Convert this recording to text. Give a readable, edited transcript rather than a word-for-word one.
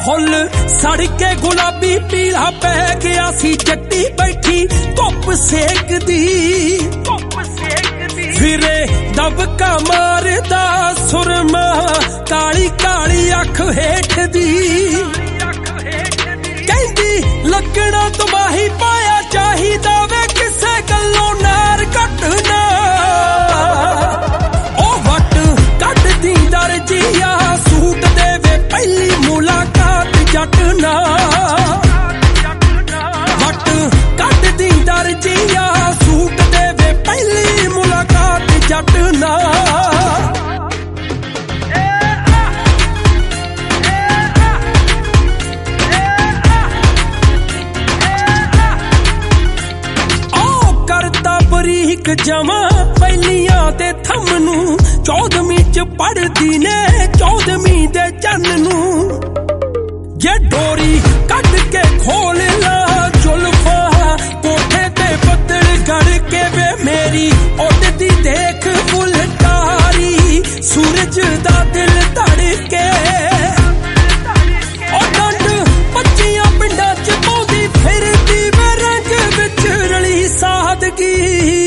full सड़ के गुलाबी पीला पै गया सी जट्टी बैठी धुप सेकदी फिरे दबका मारदा सुरमा काली काली अख हेठ दी कहंदी लगना तबाही पाया चाहिदा वे किसे गल्लों नार कटना ओ वट कट दी दर्जिया सूट देवे पहली मुलाकात जटना वट कट दी दर्जिया सूट देवे पहली मुलाकात जटना बरीक जमा पहलियां ते थमनू 14वीं च पढ़दी ने 14वीं दे चन नू जे डोरी कट के खोल ला जुल्फा कोठे ते बदल गड़ के वे मेरी उड़दी देख फुलकारी सूरज दा दिल धड़के ओ डंड पच्चियां पिंडां च पौंदी फिरदी वे रंग विच रली सादगी